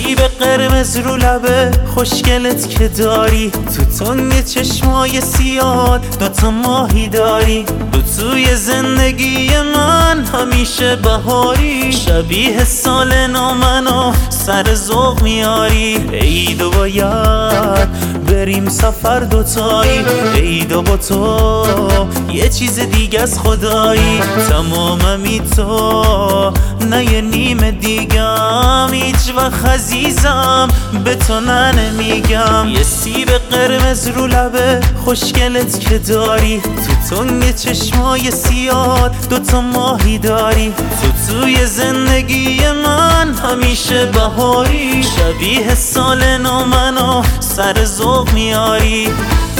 سیب قرمز رو لبه خوشگلت که داری، تو تنگ چشمای سیاد دوتا ماهی داری، تو توی زندگی من همیشه بهاری، شبیه سال نامنو سر ذوق میاری. عید و باید بریم سفر دوتایی، عید و با تو یه چیز دیگه از خدایی، تماممی تو نه یه نیم دیگم، هیچ وقت عزیزم به تو نمیگم. یه سیب قرمز رو لبه خوشگلت که داری، تو تنگ چشمای سیاد دوتا ماهی داری، تو توی زندگی من همیشه بهاری، شبیه سال نامنو سر ذوق میاری.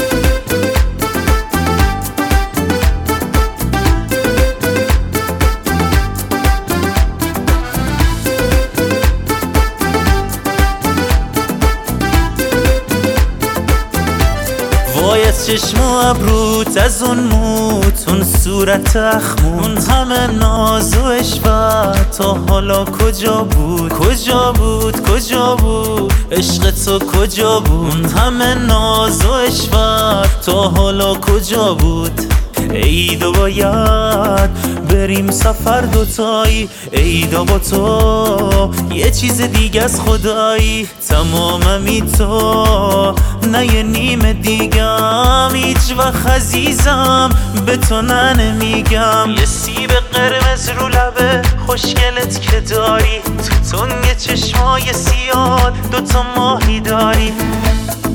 وای از چشم و ابروت، از اون موت، اون صورت اخمون، اون همه ناز و عشقت تا حالا کجا بود؟ کجا بود؟ کجا بود؟ عشق تو کجا بود؟ اون همه ناز و عشقت تا حالا کجا بود؟ عید و باید بریم سفر دوتایی، عید و با تو یه چیز دیگه از خدایی، تماممی تو نه یه نیم دیگم، هیچ وقت عزیزم به تو نمیگم. یه سیب قرمز رو لبه خوشگلت که داری، تو تنگ چشمای سیاد دوتا ماهی داری.